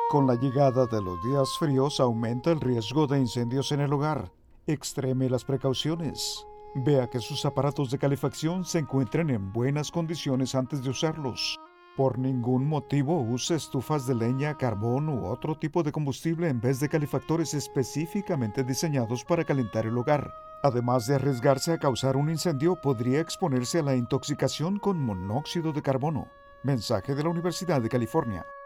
Con la llegada de los días fríos aumenta el riesgo de incendios en el hogar. Extreme las precauciones. Vea que sus aparatos de calefacción se encuentren en buenas condiciones antes de usarlos. Por ningún motivo use estufas de leña, carbón u otro tipo de combustible en vez de calefactores específicamente diseñados para calentar el hogar. Además de arriesgarse a causar un incendio, podría exponerse a la intoxicación con monóxido de carbono. Mensaje de la Universidad de California.